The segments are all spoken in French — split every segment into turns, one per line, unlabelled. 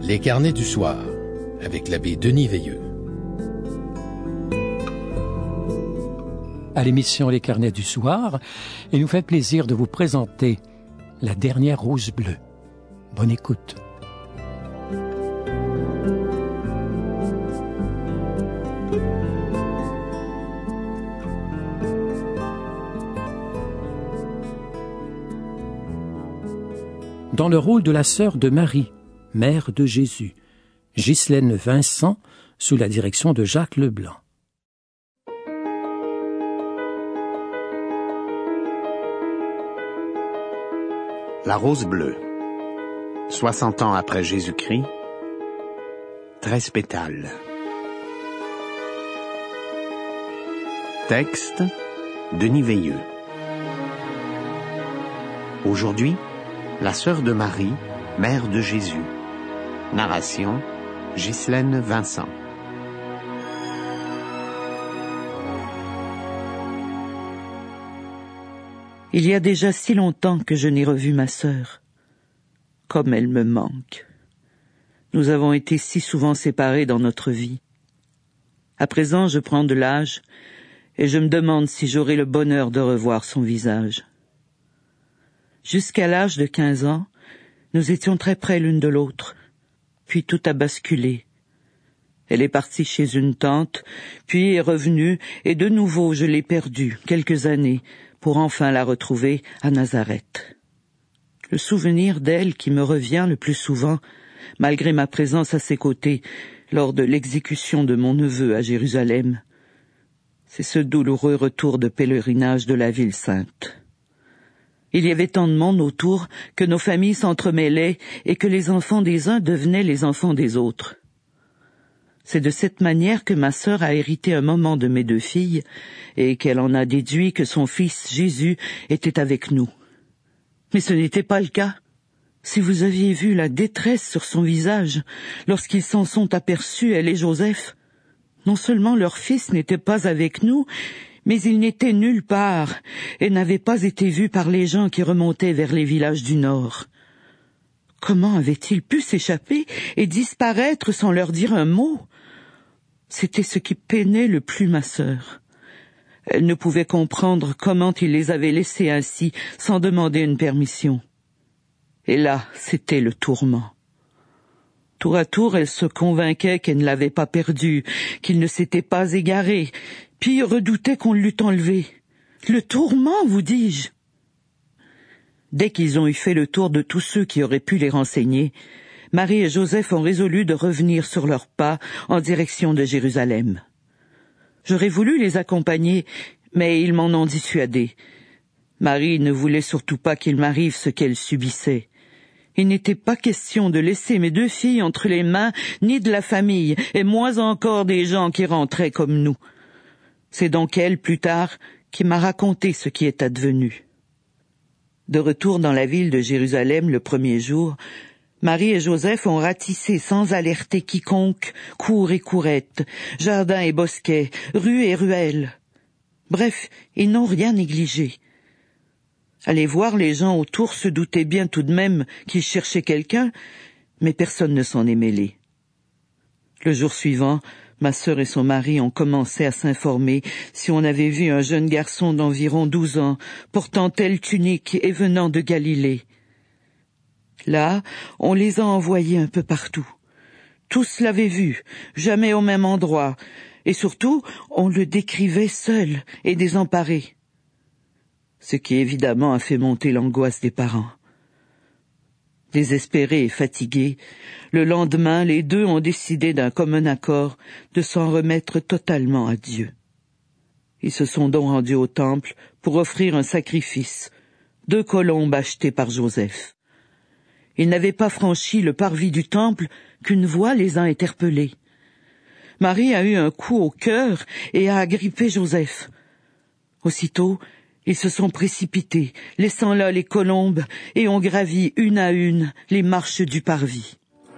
Les carnets du soir, avec l'abbé Denis Veilleux.
À l'émission Les carnets du soir, il nous fait plaisir de vous présenter La dernière rose bleue. Bonne écoute. Dans le rôle de la sœur de Marie, mère de Jésus, Ghislaine Vincent, sous la direction de Jacques Leblanc.
La rose bleue. 60 ans après Jésus-Christ, 13 pétales. Texte, Denis Veilleux. Aujourd'hui, la sœur de Marie, mère de Jésus. Narration, Ghislaine Vincent.
Il y a déjà si longtemps que je n'ai revu ma sœur. Comme elle me manque. Nous avons été si souvent séparés dans notre vie. À présent, je prends de l'âge et je me demande si j'aurai le bonheur de revoir son visage. Jusqu'à l'âge de 15 ans, nous étions très près l'une de l'autre. Puis tout a basculé. Elle est partie chez une tante, puis est revenue, et de nouveau je l'ai perdue quelques années, pour enfin la retrouver à Nazareth. Le souvenir d'elle qui me revient le plus souvent, malgré ma présence à ses côtés, lors de l'exécution de mon neveu à Jérusalem, c'est ce douloureux retour de pèlerinage de la ville sainte. Il y avait tant de monde autour que nos familles s'entremêlaient et que les enfants des uns devenaient les enfants des autres. C'est de cette manière que ma sœur a hérité un moment de mes deux filles et qu'elle en a déduit que son fils Jésus était avec nous. Mais ce n'était pas le cas. Si vous aviez vu la détresse sur son visage lorsqu'ils s'en sont aperçus, elle et Joseph, non seulement leur fils n'était pas avec nous, mais il n'était nulle part et n'avait pas été vu par les gens qui remontaient vers les villages du nord. Comment avait-il pu s'échapper et disparaître sans leur dire un mot? C'était ce qui peinait le plus ma sœur. Elle ne pouvait comprendre comment il les avait laissés ainsi, sans demander une permission. Et là, c'était le tourment. Tour à tour, elle se convainquait qu'elle ne l'avait pas perdu, qu'il ne s'était pas égaré, puis redoutait qu'on l'eût enlevé. Le tourment, vous dis-je. Dès qu'ils ont eu fait le tour de tous ceux qui auraient pu les renseigner, Marie et Joseph ont résolu de revenir sur leurs pas en direction de Jérusalem. J'aurais voulu les accompagner, mais ils m'en ont dissuadé. Marie ne voulait surtout pas qu'il m'arrive ce qu'elle subissait. Il n'était pas question de laisser mes deux filles entre les mains, ni de la famille, et moins encore des gens qui rentraient comme nous. C'est donc elle, plus tard, qui m'a raconté ce qui est advenu. De retour dans la ville de Jérusalem le premier jour, Marie et Joseph ont ratissé sans alerter quiconque, cours et courettes, jardins et bosquets, rues et ruelles. Bref, ils n'ont rien négligé. Aller voir les gens autour se doutaient bien tout de même qu'ils cherchaient quelqu'un, mais personne ne s'en est mêlé. Le jour suivant, ma sœur et son mari ont commencé à s'informer si on avait vu un jeune garçon d'environ 12 ans, portant telle tunique et venant de Galilée. Là, on les a envoyés un peu partout. Tous l'avaient vu, jamais au même endroit, et surtout, on le décrivait seul et désemparé. Ce qui évidemment a fait monter l'angoisse des parents. Désespérés et fatigués, le lendemain, les deux ont décidé d'un commun accord de s'en remettre totalement à Dieu. Ils se sont donc rendus au temple pour offrir un sacrifice, 2 colombes achetées par Joseph. Ils n'avaient pas franchi le parvis du temple qu'une voix les a interpellés. Marie a eu un coup au cœur et a agrippé Joseph. Aussitôt, ils se sont précipités, laissant là les colombes, et ont gravi une à une les marches du parvis.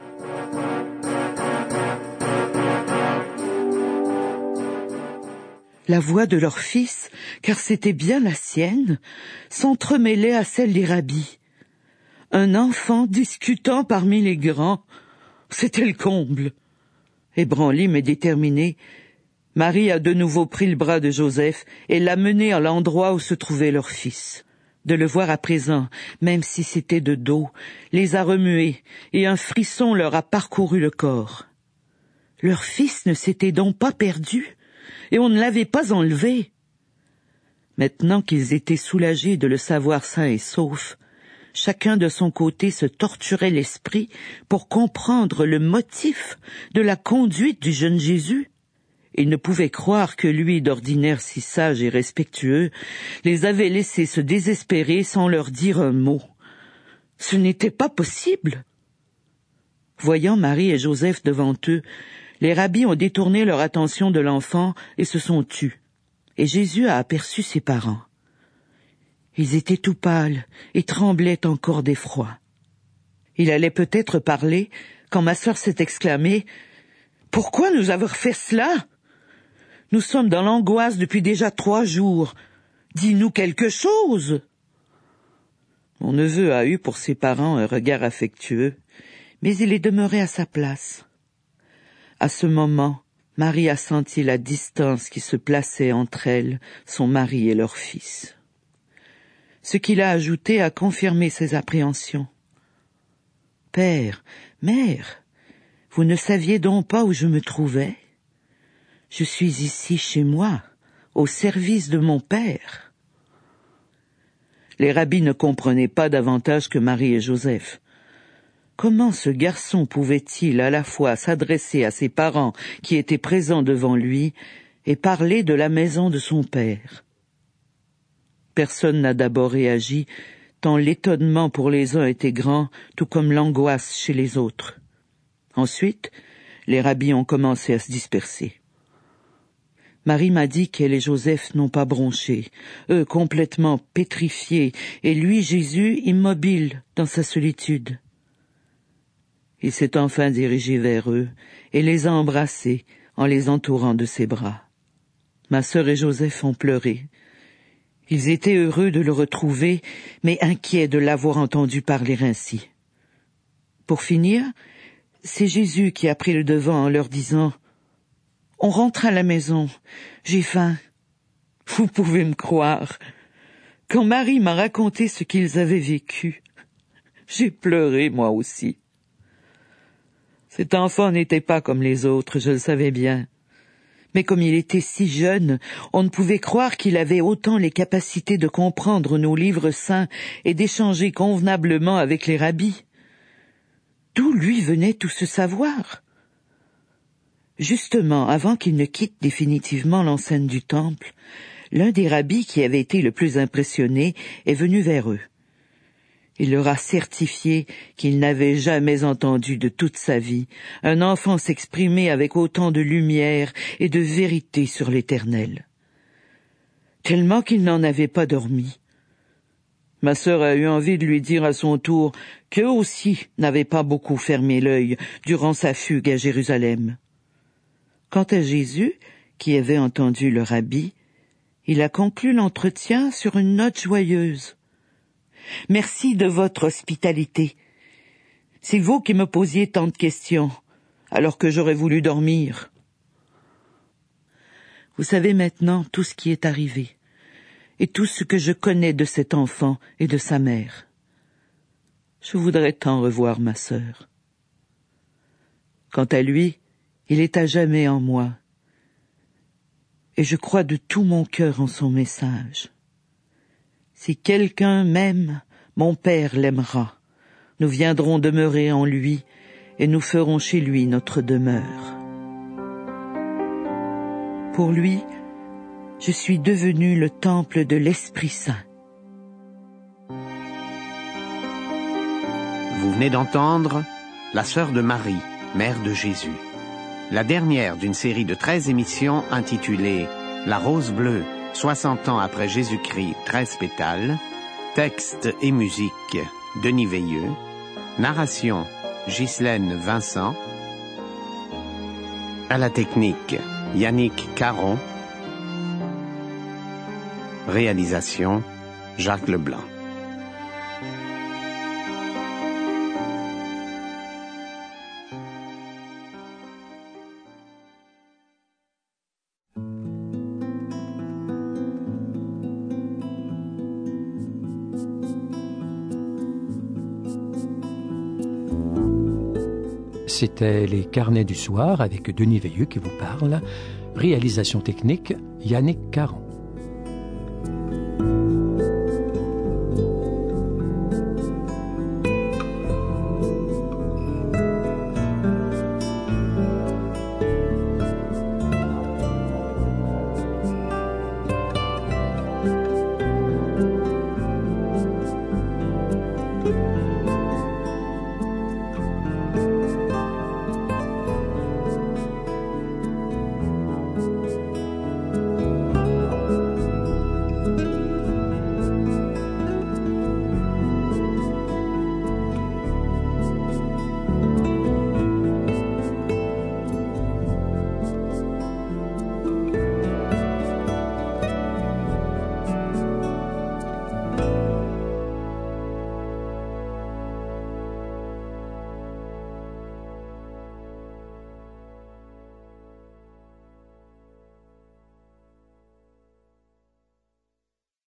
La voix de leur fils, car c'était bien la sienne, s'entremêlait à celle des rabbis. Un enfant discutant parmi les grands. C'était le comble. Ébranlée mais déterminée, Marie a de nouveau pris le bras de Joseph et l'a mené à l'endroit où se trouvait leur fils. De le voir à présent, même si c'était de dos, les a remués, et un frisson leur a parcouru le corps. Leur fils ne s'était donc pas perdu, et on ne l'avait pas enlevé. Maintenant qu'ils étaient soulagés de le savoir sain et sauf, chacun de son côté se torturait l'esprit pour comprendre le motif de la conduite du jeune Jésus. Ils ne pouvaient croire que lui, d'ordinaire si sage et respectueux, les avait laissés se désespérer sans leur dire un mot. Ce n'était pas possible. Voyant Marie et Joseph devant eux, les rabbis ont détourné leur attention de l'enfant et se sont tus. Et Jésus a aperçu ses parents. Ils étaient tout pâles et tremblaient encore d'effroi. Il allait peut-être parler quand ma sœur s'est exclamée « Pourquoi nous avoir fait cela ? Nous sommes dans l'angoisse depuis déjà 3 jours. Dis-nous quelque chose !» Mon neveu a eu pour ses parents un regard affectueux, mais il est demeuré à sa place. À ce moment, Marie a senti la distance qui se plaçait entre elle, son mari et leur fils. Ce qu'il a ajouté a confirmé ses appréhensions. « Père, mère, vous ne saviez donc pas où je me trouvais ? Je suis ici chez moi, au service de mon père. » Les rabbis ne comprenaient pas davantage que Marie et Joseph. Comment ce garçon pouvait-il à la fois s'adresser à ses parents qui étaient présents devant lui et parler de la maison de son père ? Personne n'a d'abord réagi, tant l'étonnement pour les uns était grand, tout comme l'angoisse chez les autres. Ensuite, les rabbis ont commencé à se disperser. Marie m'a dit qu'elle et Joseph n'ont pas bronché, eux complètement pétrifiés, et lui, Jésus, immobile dans sa solitude. Il s'est enfin dirigé vers eux et les a embrassés en les entourant de ses bras. Ma sœur et Joseph ont pleuré. Ils étaient heureux de le retrouver, mais inquiets de l'avoir entendu parler ainsi. Pour finir, c'est Jésus qui a pris le devant en leur disant « On rentre à la maison, j'ai faim. » Vous pouvez me croire. Quand Marie m'a raconté ce qu'ils avaient vécu, j'ai pleuré moi aussi. Cet enfant n'était pas comme les autres, je le savais bien. Mais comme il était si jeune, on ne pouvait croire qu'il avait autant les capacités de comprendre nos livres saints et d'échanger convenablement avec les rabbis. D'où lui venait tout ce savoir ? Justement, avant qu'il ne quitte définitivement l'enceinte du temple, l'un des rabbis qui avait été le plus impressionné est venu vers eux. Il leur a certifié qu'il n'avait jamais entendu de toute sa vie un enfant s'exprimer avec autant de lumière et de vérité sur l'Éternel. Tellement qu'il n'en avait pas dormi. Ma sœur a eu envie de lui dire à son tour qu'eux aussi n'avaient pas beaucoup fermé l'œil durant sa fugue à Jérusalem. Quant à Jésus, qui avait entendu le rabbi, il a conclu l'entretien sur une note joyeuse. « Merci de votre hospitalité. C'est vous qui me posiez tant de questions, alors que j'aurais voulu dormir. Vous savez maintenant tout ce qui est arrivé, et tout ce que je connais de cet enfant et de sa mère. Je voudrais tant revoir ma sœur. Quant à lui, il est à jamais en moi, et je crois de tout mon cœur en son message. Si quelqu'un m'aime, mon Père l'aimera. Nous viendrons demeurer en lui, et nous ferons chez lui notre demeure. Pour lui, je suis devenu le temple de l'Esprit Saint. »
Vous venez d'entendre La sœur de Marie, mère de Jésus. La dernière d'une série de 13 émissions intitulée La rose bleue, 60 ans après Jésus-Christ, 13 pétales. Texte et musique, Denis Veilleux. Narration, Ghislaine Vincent. À la technique, Yannick Caron. Réalisation, Jacques Leblanc.
C'était les carnets du soir avec Denis Veilleux qui vous parle. Réalisation technique, Yannick Caron.